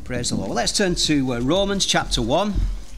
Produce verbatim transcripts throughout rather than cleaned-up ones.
Praise the Lord. Well, let's turn to uh, Romans chapter one.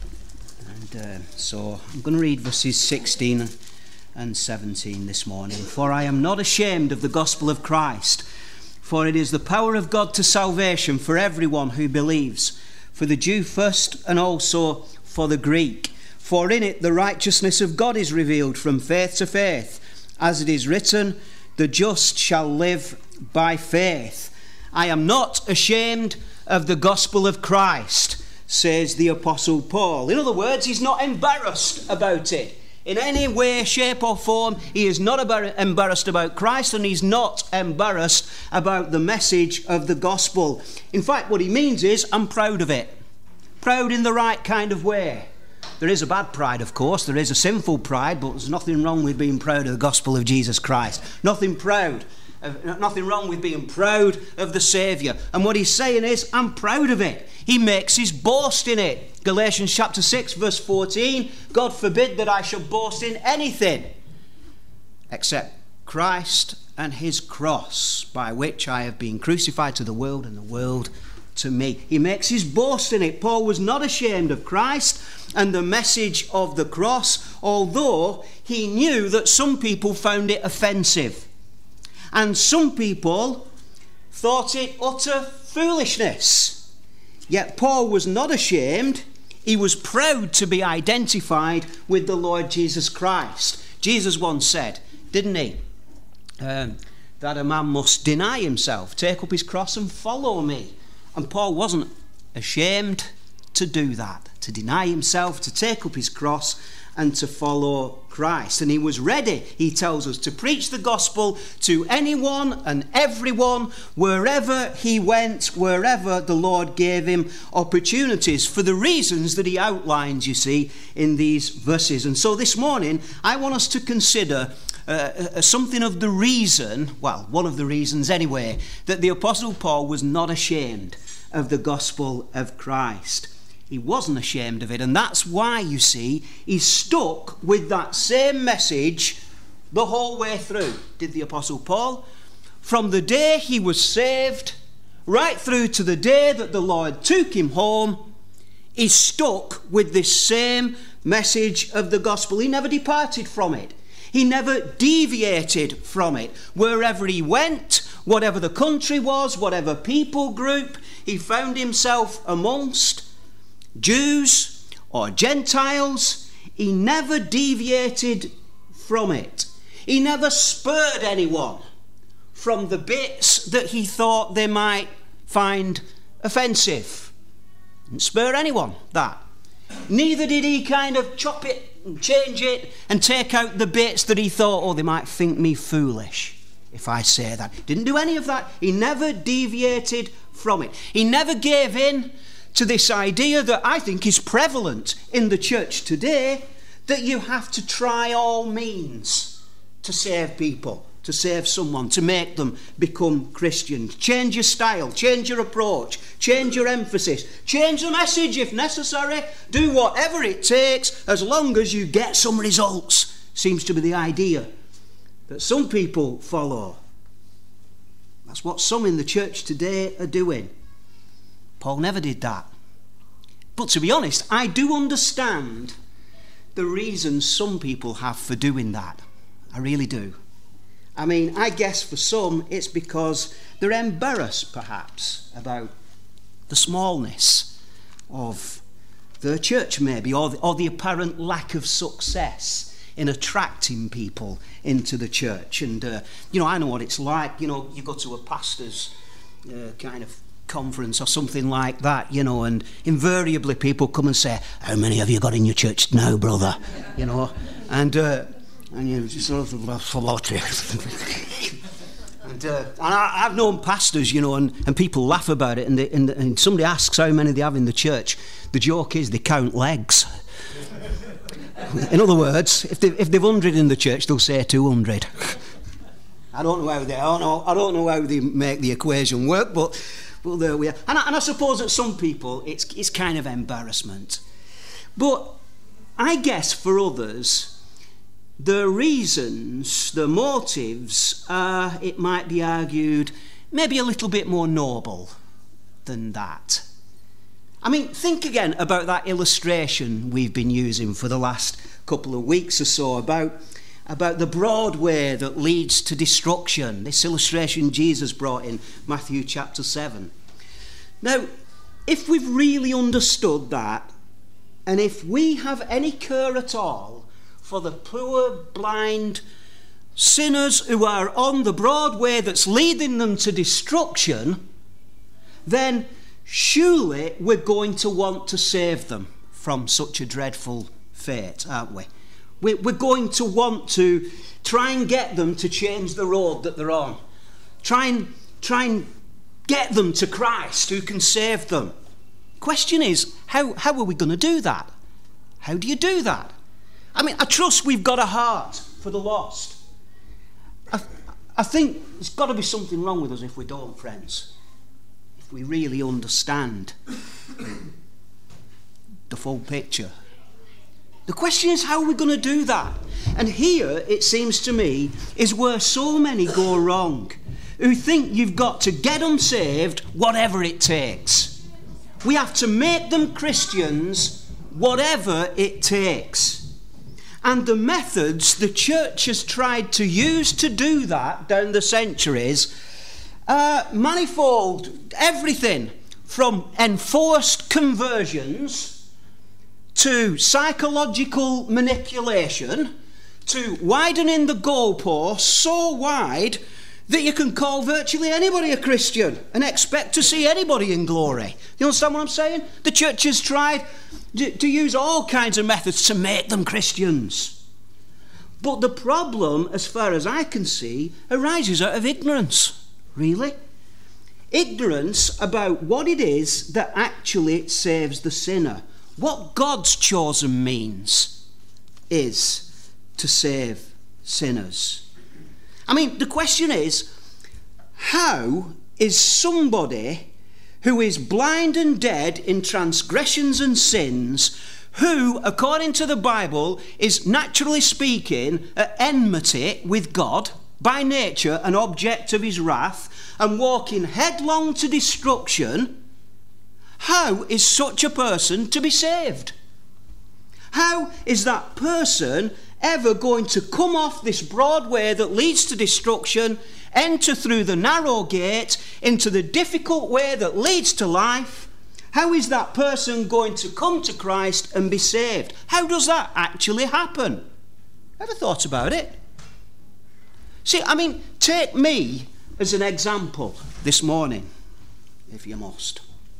And uh, so I'm going to read verses sixteen and seventeen this morning. For I am not ashamed of the gospel of Christ, for it is the power of God to salvation for everyone who believes, for the Jew first and also for the Greek. For in it the righteousness of God is revealed from faith to faith, as it is written, the just shall live by faith. I am not ashamed of the gospel of Christ, says the Apostle Paul. In other words, he's not embarrassed about it. In any way, shape or form, he is not embarrassed about Christ, and he's not embarrassed about the message of the gospel. In fact, what he means is, I'm proud of it. Proud in the right kind of way. There is a bad pride, of course. There is a sinful pride, but there's nothing wrong with being proud of the gospel of Jesus Christ. Nothing proud. Nothing wrong with being proud of the Saviour. And what he's saying is, I'm proud of it. He makes his boast in it. Galatians chapter six verse fourteen, God forbid that I shall boast in anything except Christ and his cross, by which I have been crucified to the world and the world to me. He makes his boast in it. Paul was not ashamed of Christ and the message of the cross, although he knew that some people found it offensive. And some people thought it utter foolishness. Yet Paul was not ashamed. He was proud to be identified with the Lord Jesus Christ. Jesus once said, didn't he, um, that a man must deny himself, take up his cross and follow me. And Paul wasn't ashamed to do that, to deny himself, to take up his cross and to follow Christ. And he was ready, he tells us, to preach the gospel to anyone and everyone, wherever he went, wherever the Lord gave him opportunities, for the reasons that he outlines, you see, in these verses. And so this morning, I want us to consider uh, something of the reason, well, one of the reasons anyway, that the Apostle Paul was not ashamed of the gospel of Christ. He wasn't ashamed of it, and that's why, you see, he stuck with that same message the whole way through, did the Apostle Paul. From the day he was saved, right through to the day that the Lord took him home, he stuck with this same message of the gospel. He never departed from it. He never deviated from it. Wherever he went, whatever the country was, whatever people group he found himself amongst, Jews or Gentiles, he never deviated from it. He never spurred anyone from the bits that he thought they might find offensive. Didn't spur anyone that. Neither did he kind of chop it and change it and take out the bits that he thought, oh, they might think me foolish if I say that. Didn't do any of that. He never deviated from it. He never gave in to this idea that I think is prevalent in the church today, that you have to try all means to save people, to save someone, to make them become Christians. Change your style, change your approach, change your emphasis, change the message if necessary. Do whatever it takes as long as you get some results. Seems to be the idea that some people follow. That's what some in the church today are doing. Paul never did that. But to be honest, I do understand the reasons some people have for doing that. I really do. I mean, I guess for some it's because they're embarrassed, perhaps, about the smallness of their church, maybe, or the, or the apparent lack of success in attracting people into the church. And, uh, you know, I know what it's like. You know, you go to a pastor's uh, kind of conference or something like that, you know, and invariably people come and say, how many have you got in your church now, brother? You know, and uh, and you just sort of and, uh, and I, I've known pastors, you know, and, and people laugh about it, and, they, and, and somebody asks how many they have in the church. The joke is they count legs. In other words, if they if they've one hundred in the church, they'll say two hundred. I don't know how they I don't know I don't know how they make the equation work, but well, there we are. And I, and I suppose that some people, it's it's kind of embarrassment. But I guess for others, the reasons, the motives are, it might be argued, maybe a little bit more noble than that. I mean, think again about that illustration we've been using for the last couple of weeks or so about, about the broad way that leads to destruction. This illustration Jesus brought in Matthew chapter seven. Now, if we've really understood that, and if we have any care at all for the poor, blind sinners who are on the broad way that's leading them to destruction, then surely we're going to want to save them from such a dreadful fate, aren't we? We're going to want to try and get them to change the road that they're on. Try and, try and get them to Christ who can save them. Question is, how, how are we going to do that? How do you do that? I mean, I trust we've got a heart for the lost. I, I think there's got to be something wrong with us if we don't, friends. If we really understand the full picture. The question is, how are we going to do that? And here, it seems to me, is where so many go wrong, who think you've got to get them saved whatever it takes. We have to make them Christians whatever it takes. And the methods the church has tried to use to do that down the centuries are manifold. Everything from enforced conversions to psychological manipulation to widening the goalposts so wide that you can call virtually anybody a Christian and expect to see anybody in glory. You understand what I'm saying? The church has tried to use all kinds of methods to make them Christians. But the problem, as far as I can see, arises out of ignorance. Really? Ignorance about what it is that actually saves the sinner. What God's chosen means is to save sinners. I mean, the question is, how is somebody who is blind and dead in transgressions and sins, who, according to the Bible, is naturally speaking at enmity with God, by nature an object of his wrath, and walking headlong to destruction, how is such a person to be saved? How is that person ever going to come off this broad way that leads to destruction, enter through the narrow gate into the difficult way that leads to life? How is that person going to come to Christ and be saved? How does that actually happen? Ever thought about it? See, I mean, take me as an example this morning, if you must.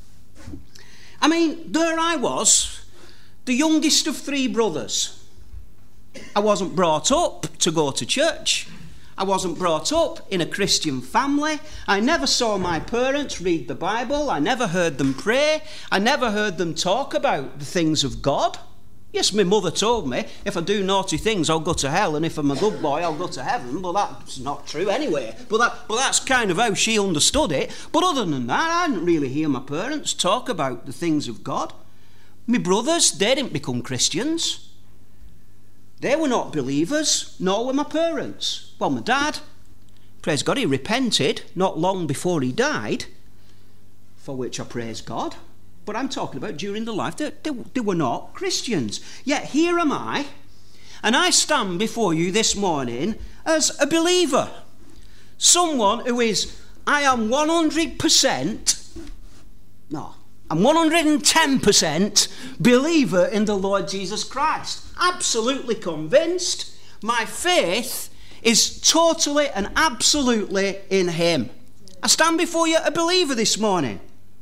I mean, there I was, the youngest of three brothers. I wasn't brought up to go to church. I wasn't brought up in a Christian family. I never saw my parents read the Bible. I never heard them pray. I never heard them talk about the things of God. Yes, my mother told me, if I do naughty things, I'll go to hell, and if I'm a good boy, I'll go to heaven. But that's not true anyway. But, that, but that's kind of how she understood it. But other than that, I didn't really hear my parents talk about the things of God. My brothers, they didn't become Christians. They were not believers, nor were my parents. Well, my dad, praise God, he repented not long before he died, for which I praise God. But I'm talking about during the life, they, they, they were not Christians. Yet here am I, and I stand before you this morning as a believer. Someone who is, I am one hundred percent, no, I'm one hundred ten percent believer in the Lord Jesus Christ. Absolutely convinced. My faith is totally and absolutely in him. I stand before you a believer this morning.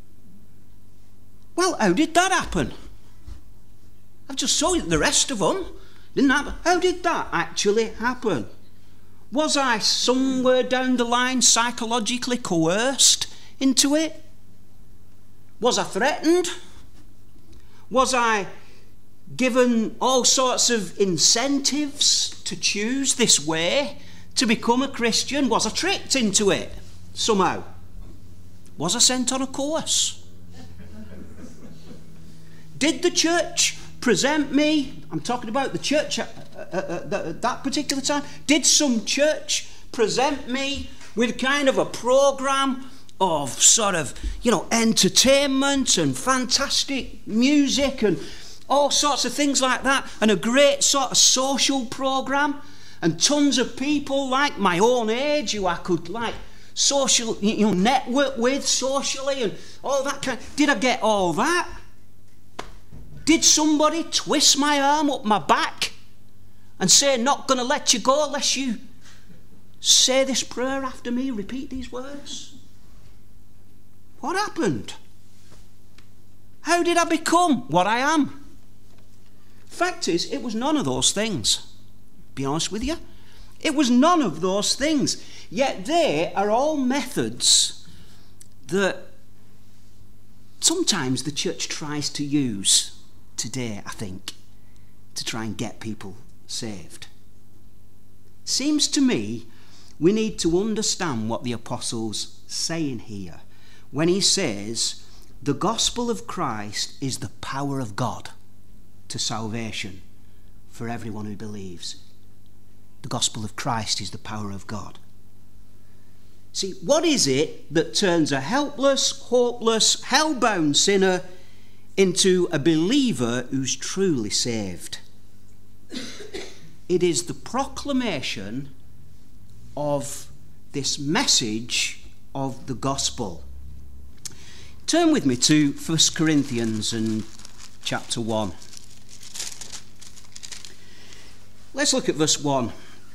Well, how did that happen? I've just saw the rest of them. Didn't happen. How did that actually happen? Was I somewhere down the line psychologically coerced into it? Was I threatened? Was I given all sorts of incentives to choose this way, to become a Christian? Was I tricked into it somehow? Was I sent on a course? Did the church present me, I'm talking about the church at, at, at, at that particular time, did some church present me with kind of a program of sort of, you know, entertainment and fantastic music and all sorts of things like that, and a great sort of social program, and tons of people like my own age who I could like social, you know, network with socially and all that kind. Did I get all that? Did somebody twist my arm up my back and say, not going to let you go unless you say this prayer after me, repeat these words? What happened? How did I become what I am? Fact is, it was none of those things. Be honest with you. It was none of those things. Yet they are all methods that sometimes the church tries to use today, I think, to try and get people saved. Seems to me we need to understand what the apostle's saying here when he says the gospel of Christ is the power of God to salvation for everyone who believes. The gospel of Christ is the power of God. See, what is it that turns a helpless, hopeless, hell-bound sinner into a believer who's truly saved? It is the proclamation of this message of the gospel. Turn with me to First Corinthians and chapter one. Let's look at verse one.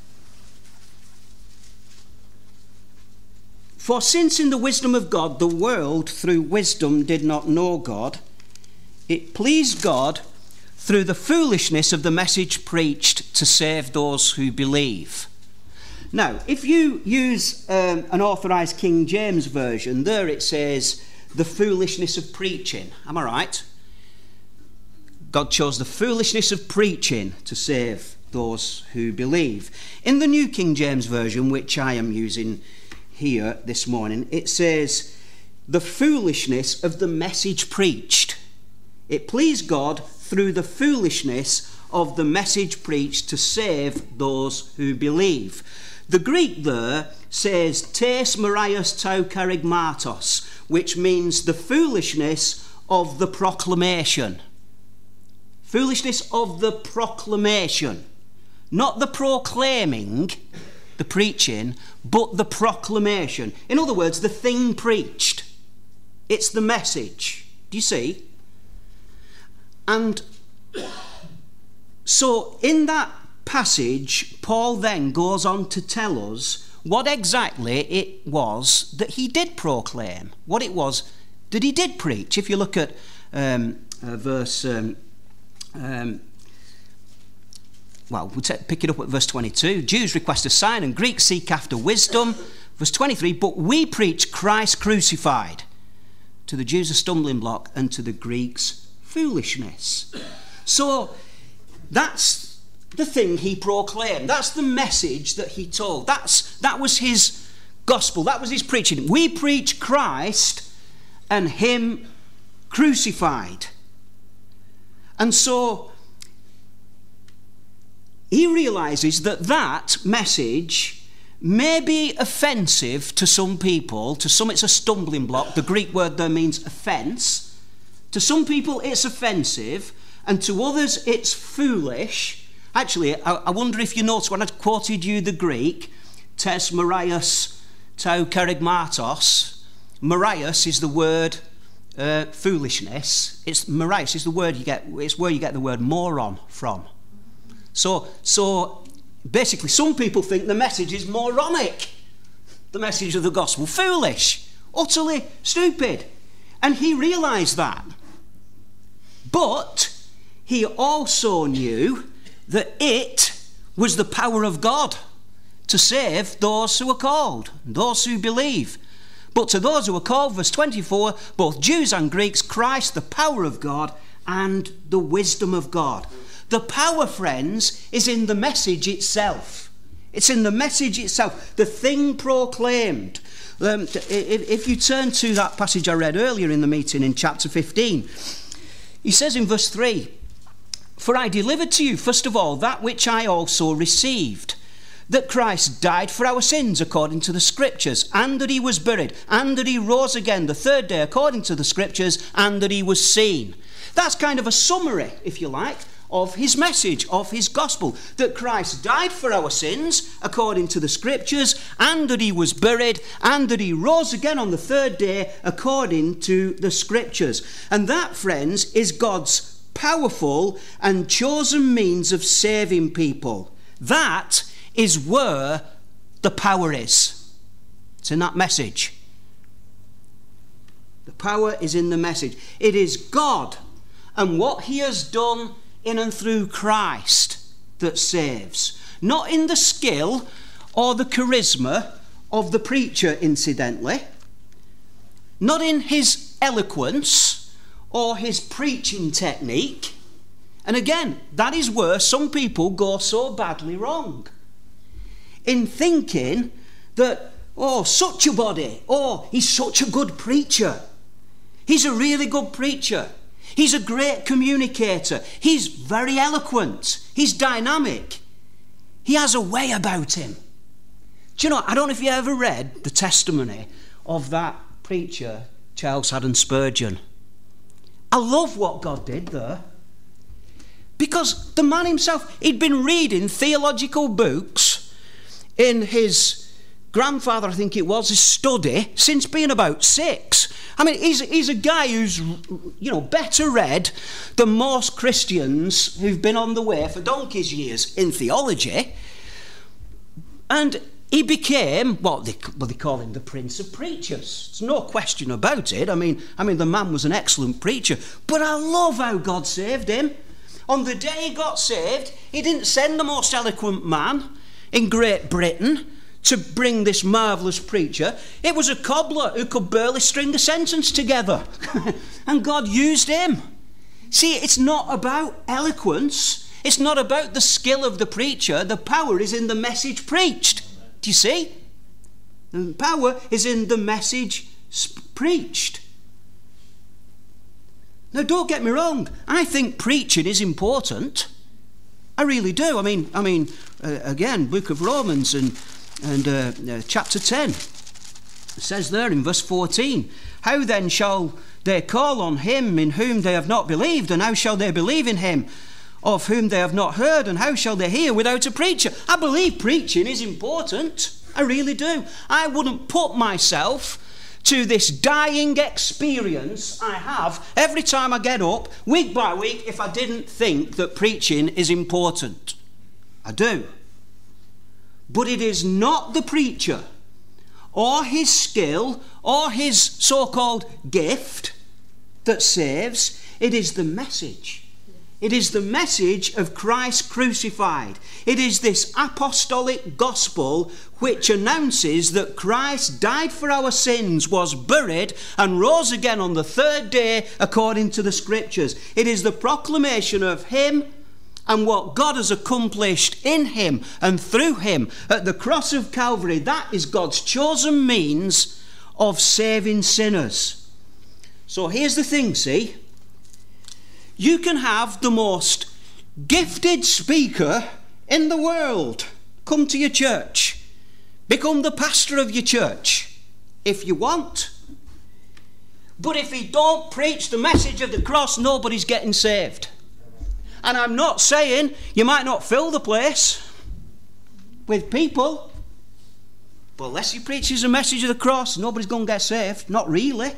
For since in the wisdom of God the world through wisdom did not know God, it pleased God through the foolishness of the message preached to save those who believe. Now, if you use um, an authorised King James version, there it says the foolishness of preaching. Am I right? God chose the foolishness of preaching to save those who believe. In the New King James version, which I am using here this morning, it says the foolishness of the message preached. It pleased God through the foolishness of the message preached to save those who believe. The Greek there says tes marias tou charigmatos, which means the foolishness of the proclamation. Foolishness of the proclamation. Not the proclaiming, the preaching, but the proclamation. In other words, the thing preached. It's the message. Do you see? And so in that passage, Paul then goes on to tell us what exactly it was that he did proclaim, what it was that he did preach. If you look at um, uh, verse... Um, um, Well, we'll take, pick it up at verse twenty-two. Jews request a sign and Greeks seek after wisdom. Verse twenty-three, but we preach Christ crucified. To the Jews a stumbling block and to the Greeks foolishness. So that's the thing he proclaimed. That's the message that he told. That's, that was his gospel. That was his preaching. We preach Christ and him crucified. And so he realises that that message may be offensive to some people. To some it's a stumbling block. The Greek word there means offence. To some people it's offensive, and to others it's foolish. Actually, I, I wonder if you noticed when I quoted you the Greek, tes marias tou charigmatos. Marias is the word uh, foolishness. It's marias is the word you get. It's where you get the word moron from. So, so basically, some people think the message is moronic. The message of the gospel, foolish, utterly stupid, and he realised that. But he also knew that it was the power of God to save those who are called, those who believe. But to those who are called, verse twenty-four, both Jews and Greeks, Christ, the power of God and the wisdom of God. The power, friends, is in the message itself. It's in the message itself, the thing proclaimed. Um, if, if you turn to that passage I read earlier in the meeting in chapter fifteen, he says in verse three, for I delivered to you, first of all, that which I also received, that Christ died for our sins according to the Scriptures, and that he was buried, and that he rose again the third day according to the Scriptures, and that he was seen. That's kind of a summary, if you like, of his message, of his gospel, that Christ died for our sins according to the Scriptures, and that he was buried, and that he rose again on the third day according to the Scriptures. And that, friends, is God's powerful and chosen means of saving people. That is where the power is. It's in that message. The power is in the message. It is God and what he has done in and through Christ that saves. Not in the skill or the charisma of the preacher, incidentally. Not in his eloquence or his preaching technique. And again, that is where some people go so badly wrong. In thinking that, oh, such a body, oh, he's such a good preacher. He's a really good preacher. He's a great communicator. He's very eloquent. He's dynamic. He has a way about him. Do you know, I don't know if you ever read the testimony of that preacher, Charles Haddon Spurgeon. I love what God did there. Because the man himself, he'd been reading theological books in his grandfather, I think it was, his study, since being about six. I mean, he's, he's a guy who's, you know, better read than most Christians who've been on the way for donkey's years in theology. And he became what they, what they call him, the Prince of Preachers. There's no question about it. I mean, I mean, the man was an excellent preacher. But I love how God saved him. On the day he got saved, he didn't send the most eloquent man in Great Britain to bring this marvellous preacher. It was a cobbler who could barely string a sentence together. And God used him. See, it's not about eloquence. It's not about the skill of the preacher. The power is in the message preached. Do you see? The power is in the message sp- preached. Now, don't get me wrong. I think preaching is important. I really do. I mean, I mean, uh, again, Book of Romans and and uh, uh, chapter ten. It says there in verse fourteen, how then shall they call on him in whom they have not believed? And how shall they believe in him of whom they have not heard? And how shall they hear without a preacher? I believe preaching is important. I really do. I wouldn't put myself to this dying experience I have every time I get up, week by week, if I didn't think that preaching is important. I do. But it is not the preacher or his skill or his so-called gift that saves. It is the message. It is the message of Christ crucified. It is this apostolic gospel which announces that Christ died for our sins, was buried, and rose again on the third day according to the Scriptures. It is the proclamation of him and what God has accomplished in him and through him at the cross of Calvary. That is God's chosen means of saving sinners. So here's the thing, see. You can have the most gifted speaker in the world come to your church, become the pastor of your church, if you want. But if he don't preach the message of the cross, nobody's getting saved. And I'm not saying you might not fill the place with people, but unless he preaches the message of the cross, nobody's going to get saved. Not really.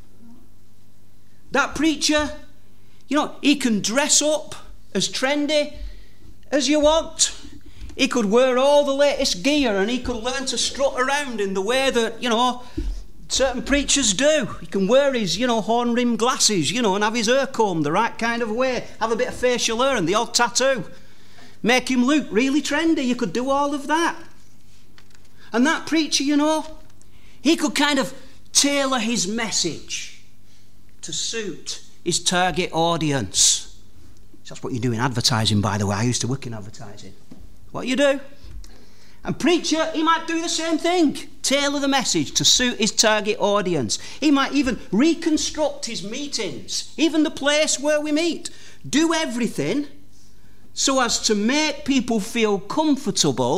That preacher, you know, he can dress up as trendy as you want. He could wear all the latest gear and he could learn to strut around in the way that, you know, certain preachers do. He can wear his, you know, horn-rimmed glasses, you know, and have his hair combed the right kind of way. Have a bit of facial hair and the odd tattoo. Make him look really trendy. You could do all of that. And that preacher, you know, he could kind of tailor his message to suit his target audience. That's what you do in advertising, by the way. I used to work in advertising. What you do. And preacher, he might do the same thing. Tailor the message to suit his target audience. He might even reconstruct his meetings, even the place where we meet. Do everything so as to make people feel comfortable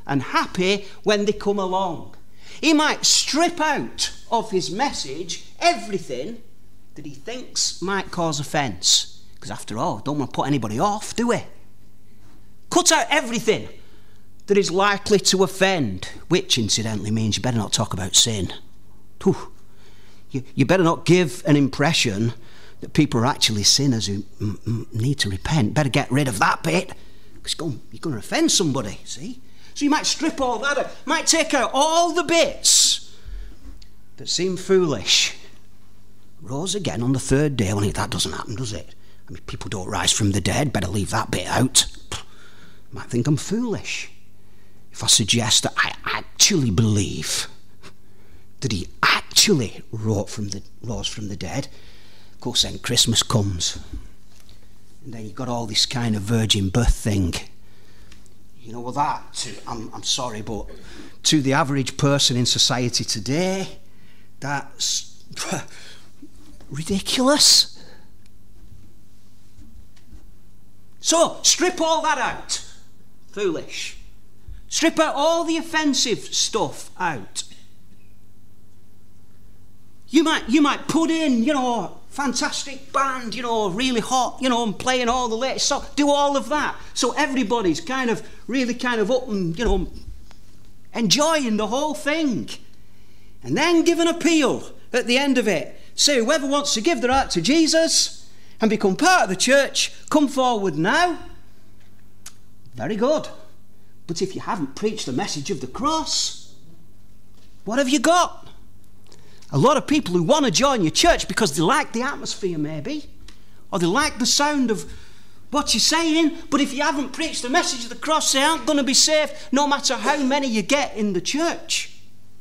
and happy when they come along. He might strip out of his message everything that he thinks might cause offence. Because after all, don't want to put anybody off, do we? Cut out everything that is likely to offend, which incidentally means you better not talk about sin. Whew. You, you better not give an impression that people are actually sinners who m- m- need to repent. Better get rid of that bit, because you're going to offend somebody, see? So you might strip all that out, might take out all the bits that seem foolish. Rose again on the third day. Well, that doesn't happen, does it? I mean, people don't rise from the dead. Better leave that bit out. You might think I'm foolish if I suggest that I actually believe that he actually rose from the, rose from the dead. Of course, then Christmas comes. And then you've got all this kind of virgin birth thing. You know, well, that, to, I'm, I'm sorry, but to the average person in society today, that's ridiculous. So, strip all that out. Foolish. Strip out all the offensive stuff out. You might, you might put in, you know, fantastic band, you know, really hot, you know, and playing all the latest songs. Do all of that. So everybody's kind of, really kind of up and, you know, enjoying the whole thing. And then give an appeal at the end of it. Say, whoever wants to give their heart to Jesus and become part of the church, come forward now. Very good. But if you haven't preached the message of the cross, what have you got? A lot of people who want to join your church because they like the atmosphere maybe, or they like the sound of what you're saying, but if you haven't preached the message of the cross, they aren't going to be saved no matter how many you get in the church.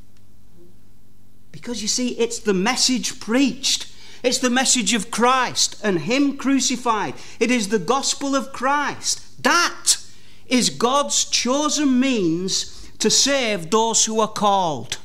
Because you see, it's the message preached. It's the message of Christ and him crucified. It is the gospel of Christ. That is God's chosen means to save those who are called,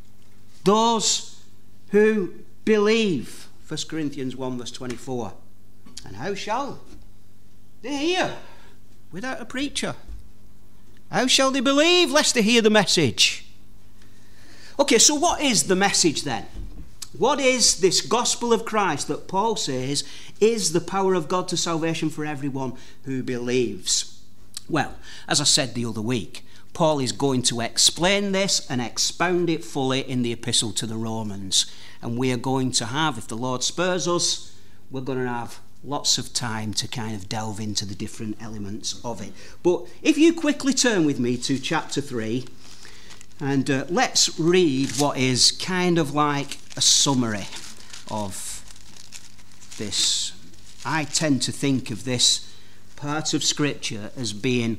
those who believe. First Corinthians one verse twenty-four. And how shall they hear without a preacher? How shall they believe lest they hear the message? Okay, so what is the message then? What is this gospel of Christ that Paul says is the power of God to salvation for everyone who believes? Well, as I said the other week, Paul is going to explain this and expound it fully in the epistle to the Romans. And we are going to have, if the Lord spurs us, we're going to have lots of time to kind of delve into the different elements of it. But if you quickly turn with me to chapter three, and uh, let's read what is kind of like a summary of this. I tend to think of this part of Scripture as being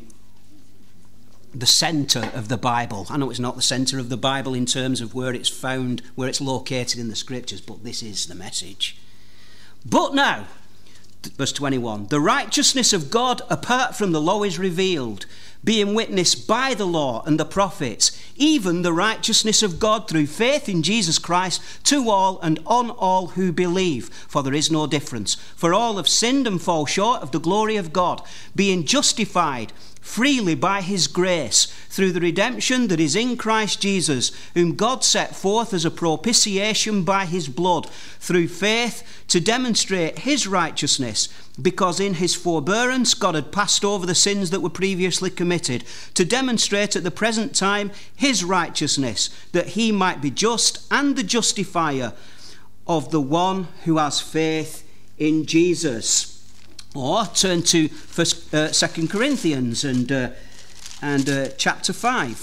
the centre of the Bible. I know it's not the centre of the Bible in terms of where it's found, where it's located in the Scriptures, but this is the message. But now, verse twenty-one, the righteousness of God apart from the law is revealed, being witnessed by the law and the prophets, even the righteousness of God through faith in Jesus Christ to all and on all who believe. For there is no difference. For all have sinned and fall short of the glory of God, being justified freely by his grace through the redemption that is in Christ Jesus, whom God set forth as a propitiation by his blood, through faith to demonstrate his righteousness, because in his forbearance God had passed over the sins that were previously committed, to demonstrate at the present time his righteousness, that he might be just and the justifier of the one who has faith in Jesus. Or turn to First, uh, Second Corinthians and uh, and uh, chapter five,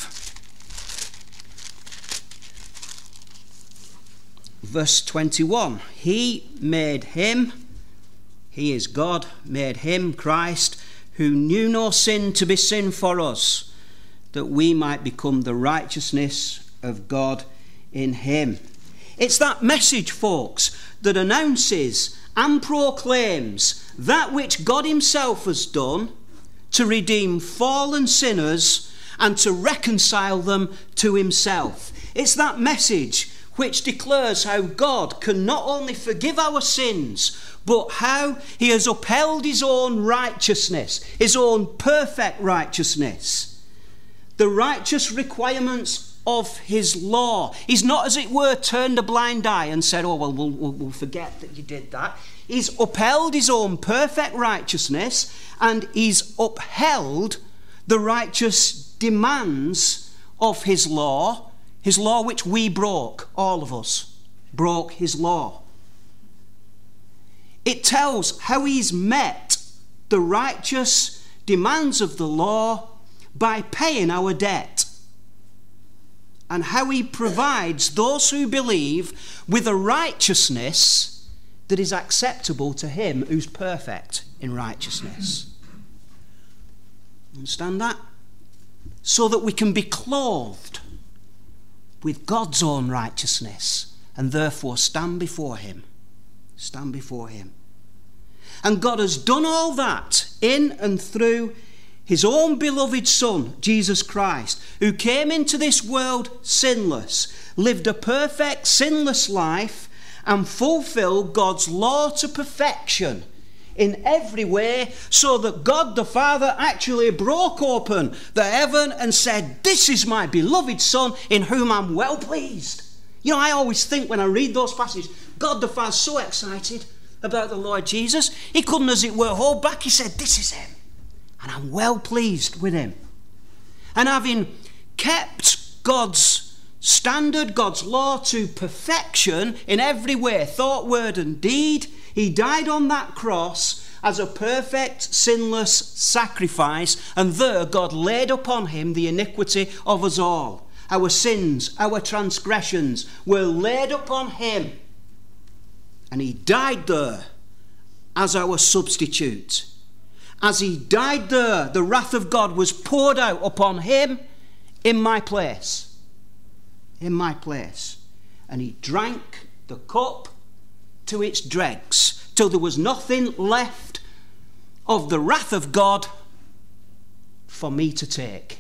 verse twenty-one. He made him, he is God, made him, Christ, who knew no sin, to be sin for us, that we might become the righteousness of God in him. It's that message, folks, that announces and proclaims that which God himself has done to redeem fallen sinners and to reconcile them to himself. It's that message which declares how God can not only forgive our sins, but how he has upheld his own righteousness, his own perfect righteousness, the righteous requirements of his law. He's not, as it were, turned a blind eye and said, oh, well, we'll, we'll, we'll forget that you did that. He's upheld his own perfect righteousness, and he's upheld the righteous demands of his law, his law which we broke, all of us broke his law. It tells how he's met the righteous demands of the law by paying our debt, and how he provides those who believe with a righteousness that is acceptable to him who's perfect in righteousness. Understand that? So that we can be clothed with God's own righteousness and therefore stand before him. Stand before him. And God has done all that in and through his own beloved Son, Jesus Christ, who came into this world sinless, lived a perfect, sinless life, and fulfilled God's law to perfection in every way, so that God the Father actually broke open the heaven and said, this is my beloved Son in whom I'm well pleased. You know, I always think when I read those passages, God the Father's so excited about the Lord Jesus, he couldn't, as it were, hold back. He said, this is him, and I'm well pleased with him. And having kept God's standard, God's law to perfection in every way, thought, word and deed, he died on that cross as a perfect, sinless sacrifice, and there God laid upon him the iniquity of us all. Our sins, our transgressions were laid upon him, and he died there as our substitute. As he died there, the wrath of God was poured out upon him in my place. In my place. And he drank the cup to its dregs, till there was nothing left of the wrath of God for me to take.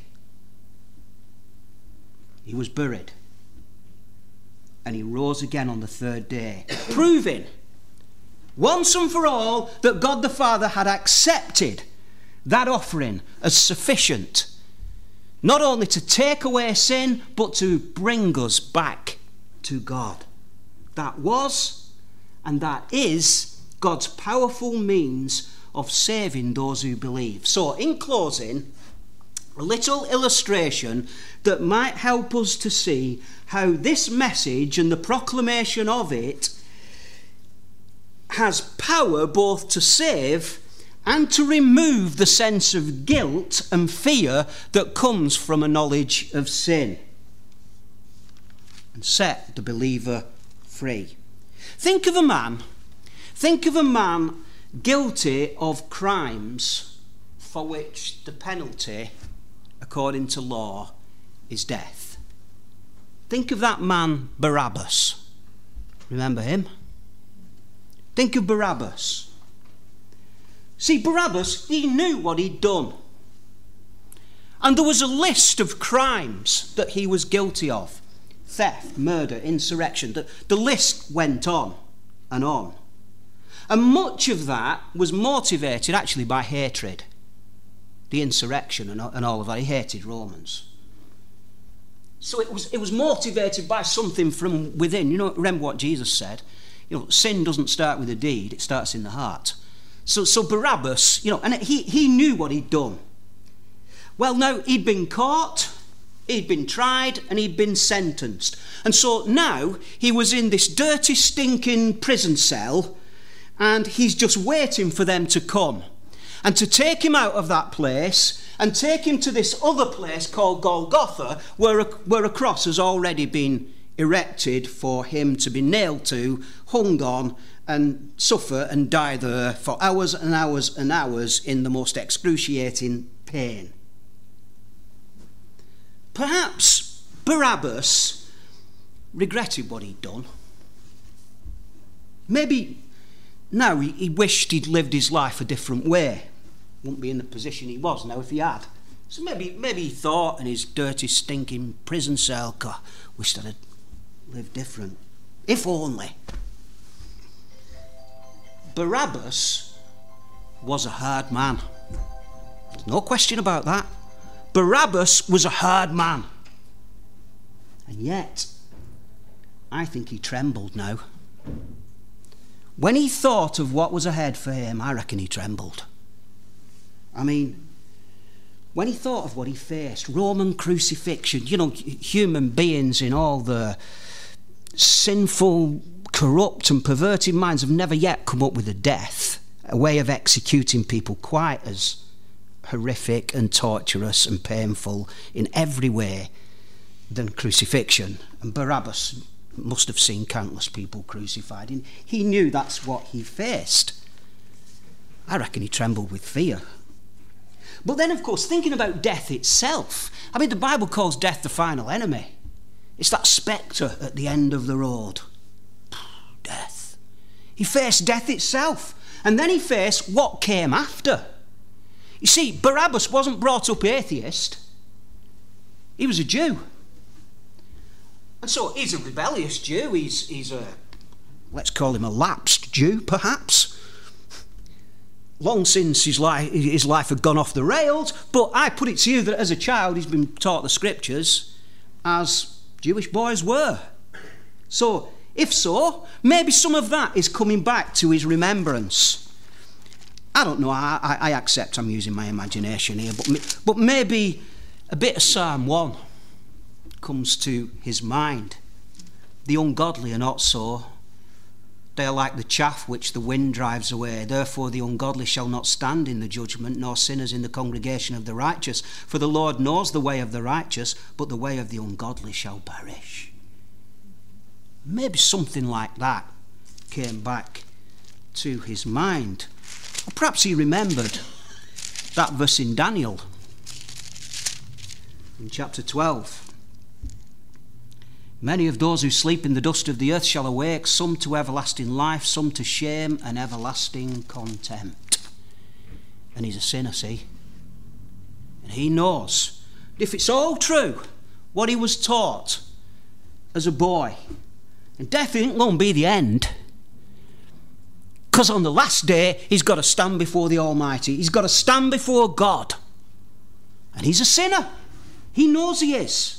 He was buried, and he rose again on the third day, proving once and for all that God the Father had accepted that offering as sufficient, not only to take away sin, but to bring us back to God. That was and that is God's powerful means of saving those who believe. So, in closing, a little illustration that might help us to see how this message and the proclamation of it has power both to save and to remove the sense of guilt and fear that comes from a knowledge of sin, and set the believer free. Think of a man, think of a man guilty of crimes for which the penalty, according to law, is death. Think of that man Barabbas. Remember him? Think of Barabbas. See, Barabbas, he knew what he'd done. And there was a list of crimes that he was guilty of. Theft, murder, insurrection. The, the list went on and on. And much of that was motivated actually by hatred. The insurrection and, and all of that. He hated Romans. So it was, it was motivated by something from within. You know, remember what Jesus said? You know, sin doesn't start with a deed, it starts in the heart. So, so Barabbas, you know, and he, he knew what he'd done. Well, now, he'd been caught, he'd been tried, and he'd been sentenced. And so now he was in this dirty, stinking prison cell, and he's just waiting for them to come and to take him out of that place and take him to this other place called Golgotha, where a, where a cross has already been erected for him to be nailed to, hung on, and suffer and die there for hours and hours and hours in the most excruciating pain. Perhaps Barabbas regretted what he'd done. Maybe now he, he wished he'd lived his life a different way. Wouldn't be in the position he was now if he had. So maybe maybe he thought in his dirty, stinking prison cell, God, wished I'd lived different. If only. Barabbas was a hard man. There's no question about that. Barabbas was a hard man. And yet, I think he trembled now. When he thought of what was ahead for him, I reckon he trembled. I mean, when he thought of what he faced, Roman crucifixion, you know, human beings in all the sinful, corrupt and perverted minds have never yet come up with a death, a way of executing people quite as horrific and torturous and painful in every way than crucifixion. And Barabbas must have seen countless people crucified, and he knew that's what he faced. I reckon he trembled with fear. But then, of course, thinking about death itself, I mean, the Bible calls death the final enemy. It's that spectre at the end of the road. Death. He faced death itself, and then he faced what came after. You see, Barabbas wasn't brought up atheist. He was a Jew. And so he's a rebellious Jew. He's, he's a, let's call him a lapsed Jew, perhaps. Long since his life, his life had gone off the rails. But I put it to you that as a child, he's been taught the scriptures as Jewish boys were. So, if so, maybe some of that is coming back to his remembrance. I don't know, I, I, I accept I'm using my imagination here, but, but maybe a bit of Psalm one comes to his mind. The ungodly are not so. They are like the chaff which the wind drives away. Therefore the ungodly shall not stand in the judgment, nor sinners in the congregation of the righteous. For the Lord knows the way of the righteous, but the way of the ungodly shall perish. Maybe something like that came back to his mind. Or perhaps he remembered that verse in Daniel, in chapter twelve. Many of those who sleep in the dust of the earth shall awake, some to everlasting life, some to shame and everlasting contempt. And he's a sinner, see? And he knows that if it's all true, what he was taught as a boy, and death ain't going to be the end. Because on the last day, he's got to stand before the Almighty. He's got to stand before God. And he's a sinner. He knows he is.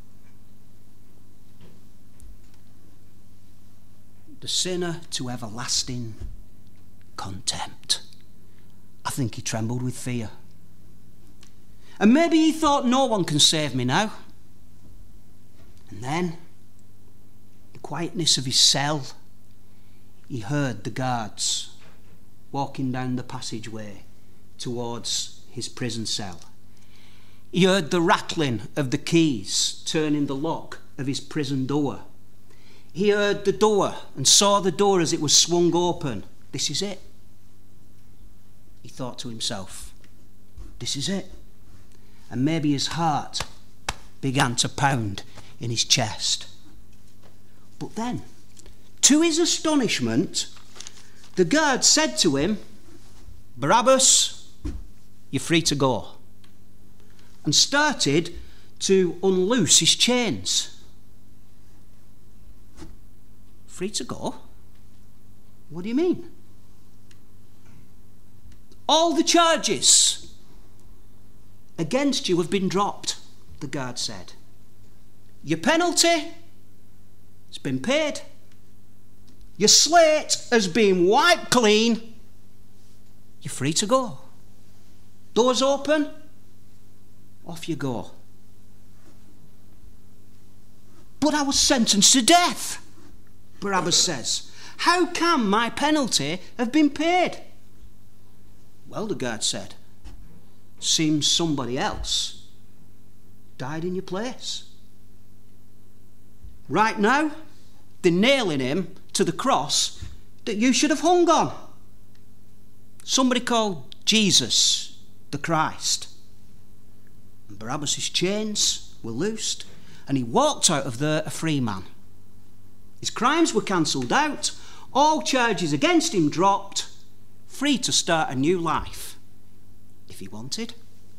The sinner to everlasting contempt. I think he trembled with fear. And maybe he thought, no one can save me now. And then, the quietness of his cell, he heard the guards walking down the passageway towards his prison cell. He heard the rattling of the keys turning the lock of his prison door. He heard the door and saw the door as it was swung open. This is it. He thought to himself, this is it. And maybe his heart began to pound in his chest. But then, to his astonishment, the guard said to him, Barabbas, you're free to go. And started to unloose his chains. Free to go? What do you mean? All the charges against you have been dropped, the guard said. Your penalty has been paid. Your slate has been wiped clean. You're free to go. Doors open. Off you go. But I was sentenced to death, Barabbas says. How can my penalty have been paid? Well, the guard said, seems somebody else died in your place. Right now, they're nailing him to the cross that you should have hung on. Somebody called Jesus the Christ. And Barabbas' chains were loosed, and he walked out of there a free man. His crimes were cancelled out, all charges against him dropped, free to start a new life, if he wanted.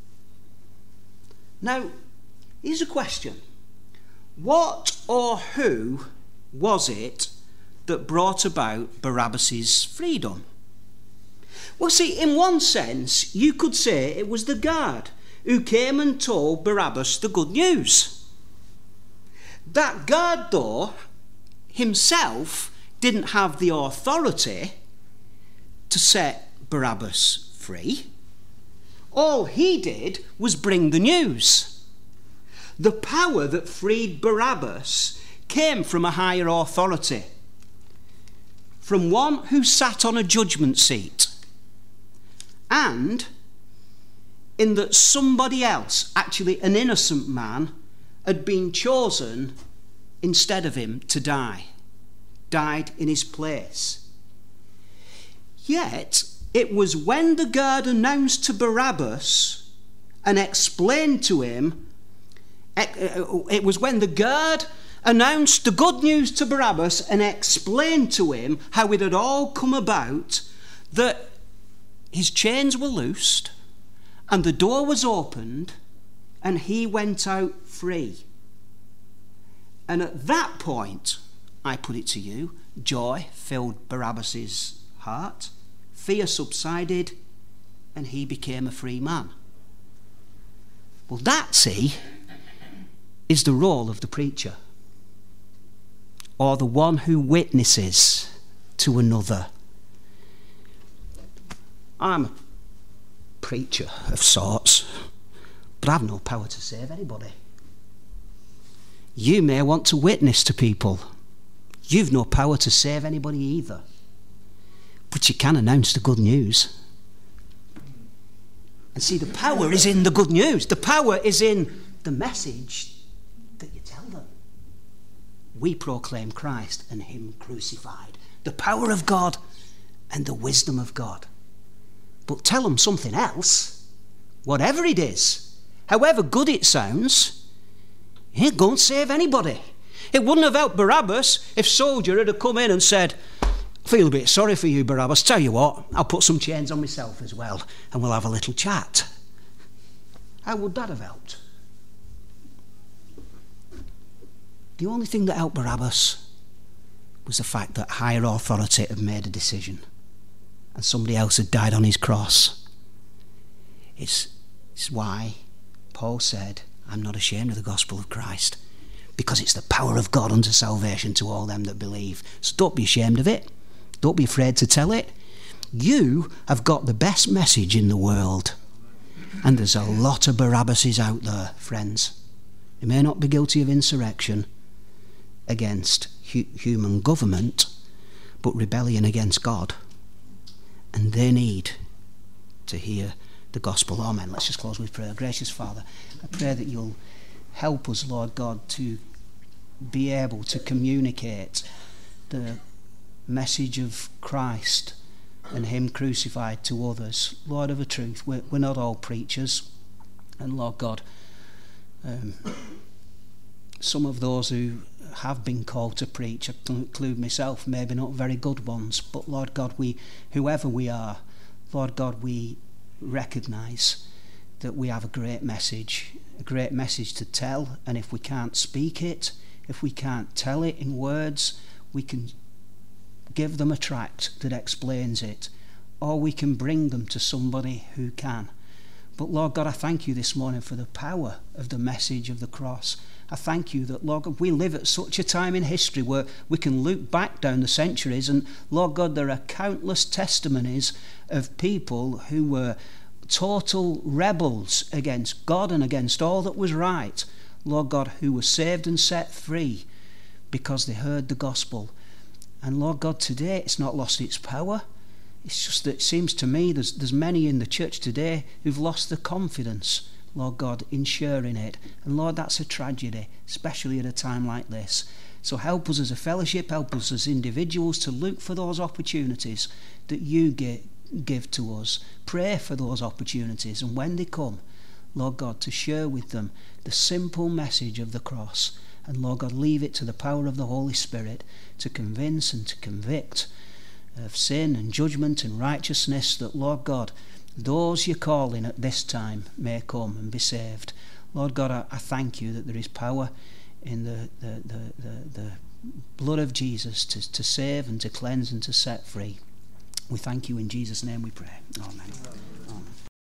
Now, here's a question. What or who was it that brought about Barabbas' freedom? Well, see, in one sense, you could say it was the guard who came and told Barabbas the good news. That guard, though, himself didn't have the authority to set Barabbas free. All he did was bring the news. The power that freed Barabbas came from a higher authority, from one who sat on a judgment seat, and in that somebody else, actually an innocent man, had been chosen instead of him to die, died in his place. Yet it was when the guard announced to Barabbas and explained to him, it was when the guard announced the good news to Barabbas and explained to him how it had all come about, that his chains were loosed and the door was opened and he went out free. And at that point, I put it to you, joy filled Barabbas's heart, fear subsided, and he became a free man. Well, that, see, is the role of the preacher, or the one who witnesses to another. I'm a preacher of sorts, but I've no power to save anybody. You may want to witness to people. You've no power to save anybody either. But you can announce the good news. And see, the power is in the good news. The power is in the message that you tell them. We proclaim Christ and him crucified. The power of God and the wisdom of God. But tell them something else, whatever it is, however good it sounds, it ain't going to save anybody. It wouldn't have helped Barabbas if soldier had come in and said, I feel a bit sorry for you, Barabbas. Tell you what, I'll put some chains on myself as well and we'll have a little chat. How would that have helped? The only thing that helped Barabbas was the fact that higher authority had made a decision and somebody else had died on his cross. It's, it's why Paul said, I'm not ashamed of the gospel of Christ, because it's the power of God unto salvation to all them that believe. So don't be ashamed of it. Don't be afraid to tell it. You have got the best message in the world. And there's a lot of Barabbases out there, friends. They may not be guilty of insurrection against hu- human government, but rebellion against God. And they need to hear the gospel. Amen. Let's just close with prayer. Gracious Father, I pray that you'll help us, Lord God, to be able to communicate the message of Christ and him crucified to others. Lord of a truth, we're, we're not all preachers, and Lord God, um, some of those who have been called to preach, I include myself, maybe not very good ones, but Lord God, we, whoever we are, Lord God, we recognise that we have a great message, a great message to tell, and if we can't speak it, if we can't tell it in words, we can give them a tract that explains it, or we can bring them to somebody who can. But Lord God, I thank you this morning for the power of the message of the cross. I thank you that, Lord God, we live at such a time in history where we can look back down the centuries, and Lord God, there are countless testimonies of people who were total rebels against God and against all that was right, Lord God, who were saved and set free because they heard the gospel. And Lord God, today it's not lost its power. It's just that it seems to me there's, there's many in the church today who've lost the confidence, Lord God, in sharing it. And Lord, that's a tragedy, especially at a time like this. So help us as a fellowship, help us as individuals to look for those opportunities that you give, give to us. Pray for those opportunities, and when they come, Lord God, to share with them the simple message of the cross. And Lord God, leave it to the power of the Holy Spirit to convince and to convict of sin and judgment and righteousness, that, Lord God, those you're calling at this time may come and be saved. Lord God, I, I thank you that there is power in the, the, the, the, the blood of Jesus to, to save and to cleanse and to set free. We thank you in Jesus' name we pray. Amen.